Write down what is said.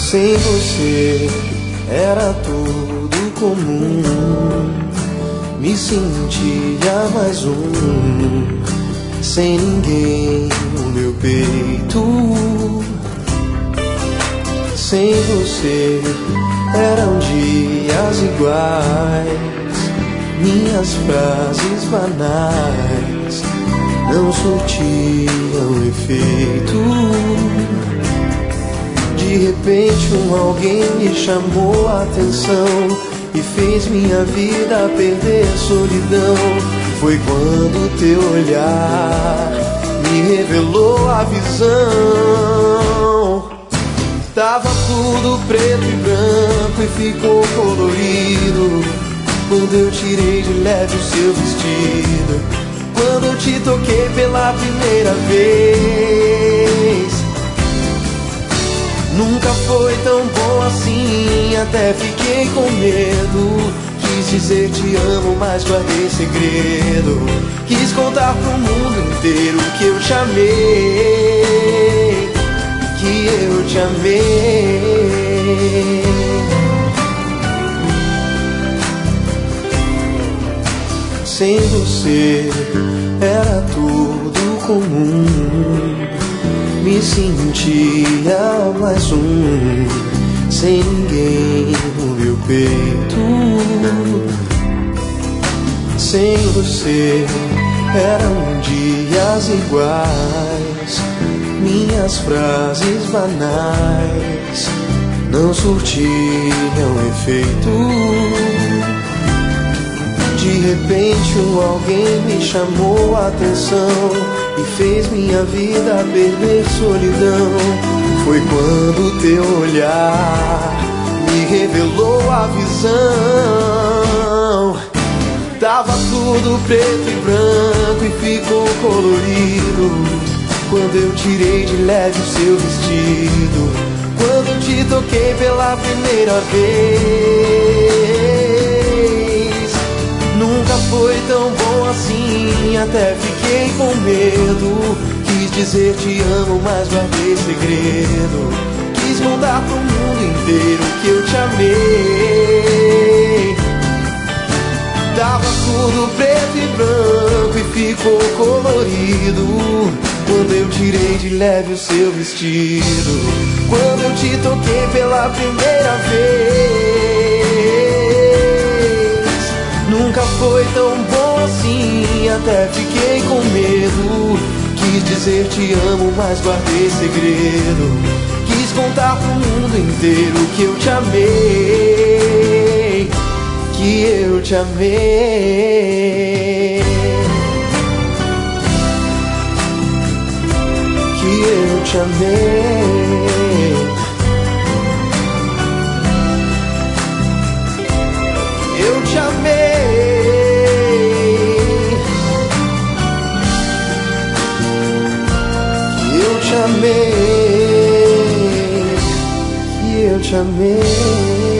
Sem você era tudo comum. Me sentia mais um, sem ninguém no meu peito. Sem você eram dias iguais, minhas frases banais não surtiam efeito. De repente alguém me chamou a atenção e fez minha vida perder a solidão. Foi quando teu olhar me revelou a visão. Tava tudo preto e branco e ficou colorido quando eu tirei de leve o seu vestido. Quando eu te toquei pela primeira vez. Nunca foi tão bom assim, até fiquei com medo. Quis dizer te amo, mas guardei segredo. Quis contar pro mundo inteiro que eu te amei, que eu te amei. Sem você era tudo comum. Me sentia mais um, sem ninguém no meu peito. Sem você eram dias iguais, minhas frases banais não surtiam efeito. De repente alguém me chamou a atenção e fez minha vida perder solidão. Foi quando teu olhar me revelou a visão. Tava tudo preto e branco e ficou colorido quando eu tirei de leve o seu vestido. Quando eu te toquei pela primeira vez. Nunca foi tão bom assim, até fiquei com medo. Quis dizer te amo, mas guardei segredo. Quis contar pro mundo inteiro que eu te amei. Tava tudo preto e branco e ficou colorido quando eu tirei de leve o seu vestido. Quando eu te toquei pela primeira vez. Nunca foi tão bom assim, até fiquei com medo. Quis dizer te amo, mas guardei segredo. Quis contar pro mundo inteiro que eu te amei, que eu te amei, que eu te amei. Eu te amei, eu te amei, eu te amei.